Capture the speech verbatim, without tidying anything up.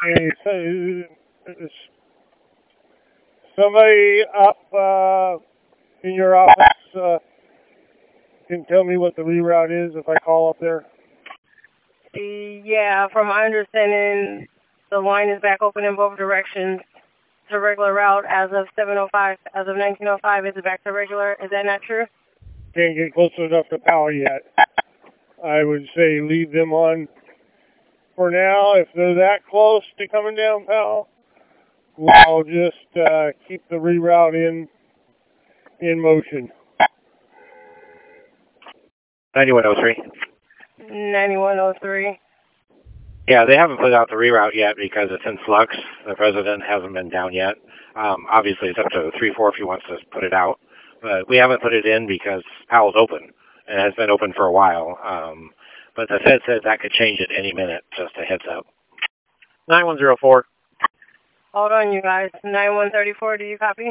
Hey, so, is somebody up uh, in your office uh, can tell me what the reroute is if I call up there? Yeah, from my understanding, the line is back open in both directions to regular route as of seven oh five. As of nineteen oh five, it's back to regular. Is that not true? Can't get close enough to power yet. I would say leave them on for now. If they're that close to coming down Powell, we'll just uh, keep the reroute in in motion. ninety-one oh three. ninety-one oh three. Yeah, they haven't put out the reroute yet because it's in flux. The president hasn't been down yet. Um, obviously, it's up to three four if he wants to put it out. But we haven't put it in because Powell's open and has been open for a while. Um, but the Fed said that could change at any minute, just a heads up. nine one zero four. Hold on, you guys. nine one three four, do you copy?